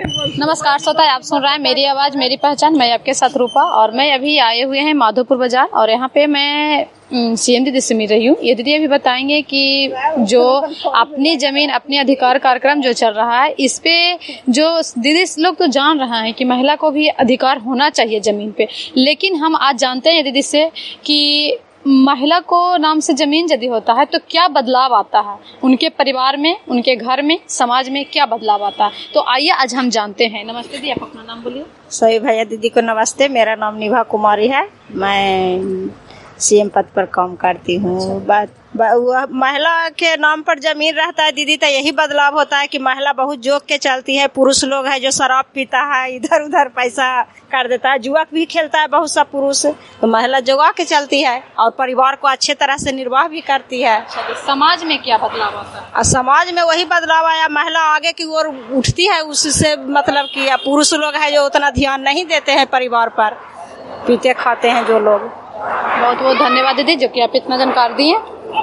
नमस्कार श्रोता, आप सुन रहे हैं मेरी आवाज मेरी पहचान। मैं आपके साथ रूपा और मैं अभी आए हुए हैं माधोपुर बाजार और यहाँ पे मैं सीएम दीदी से मिल रही हूँ। ये दीदी अभी बताएंगे कि जो अपनी जमीन अपनी अधिकार कार्यक्रम जो चल रहा है, इस पे जो दीदी लोग तो जान रहे हैं कि महिला को भी अधिकार होना चाहिए जमीन पे, लेकिन हम आज जानते हैं दीदी से कि महिला को नाम से जमीन यदि होता है तो क्या बदलाव आता है उनके परिवार में, उनके घर में, समाज में क्या बदलाव आता है। तो आइए आज हम जानते हैं। नमस्ते दी, आप अपना नाम बोलिए। सही भैया दीदी को नमस्ते। मेरा नाम निभा कुमारी है। मैं सीएम पद पर काम करती हूँ। महिला के नाम पर जमीन रहता है दीदी, तो यही बदलाव होता है कि महिला बहुत जोक के चलती है। पुरुष लोग है जो शराब पीता है, इधर उधर पैसा कर देता है, जुआ भी खेलता है बहुत सा पुरुष, तो महिला जोगा के चलती है और परिवार को अच्छे तरह से निर्वाह भी करती है। समाज में क्या बदलाव आता है? समाज में वही बदलाव आया, महिला आगे की ओर उठती है। उससे मतलब कि पुरुष लोग है जो उतना ध्यान नहीं देते हैं परिवार पर, पीते खाते हैं जो लोग। बहुत बहुत धन्यवाद दीदी जो कि आप इतना जानकारी दी है।